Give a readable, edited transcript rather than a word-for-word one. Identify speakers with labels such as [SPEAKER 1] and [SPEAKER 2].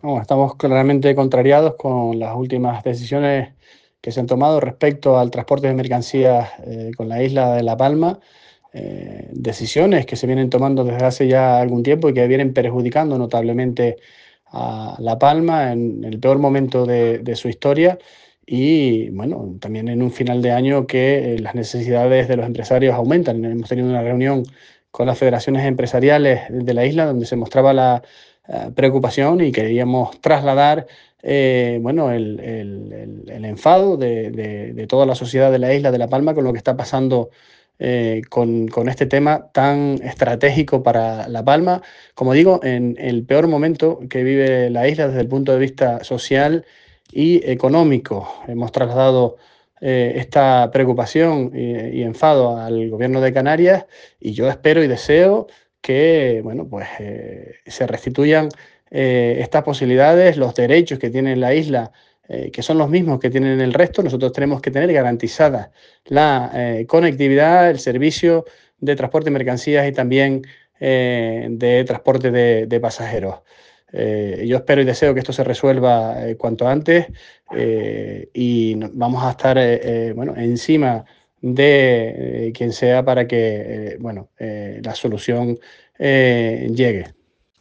[SPEAKER 1] No, estamos claramente contrariados con las últimas decisiones que se han tomado respecto al transporte de mercancías con la isla de La Palma. Decisiones que se vienen tomando desde hace ya algún tiempo y que vienen perjudicando notablemente a La Palma en el peor momento de su historia y bueno, también en un final de año que las necesidades de los empresarios aumentan. Hemos tenido una reunión con las federaciones empresariales de la isla donde se mostraba la preocupación y queríamos trasladar bueno, el enfado de toda la sociedad de la isla de La Palma con lo que está pasando con este tema tan estratégico para La Palma. Como digo, en el peor momento que vive la isla desde el punto de vista social y económico. Hemos trasladado esta preocupación y enfado al gobierno de Canarias y yo espero y deseo que bueno, pues, se restituyan estas posibilidades, los derechos que tiene la isla, que son los mismos que tienen el resto. Nosotros tenemos que tener garantizada la conectividad, el servicio de transporte de mercancías y también de transporte de pasajeros. Yo espero y deseo que esto se resuelva cuanto antes y vamos a estar bueno, encima de quien sea para que bueno, la solución llegue.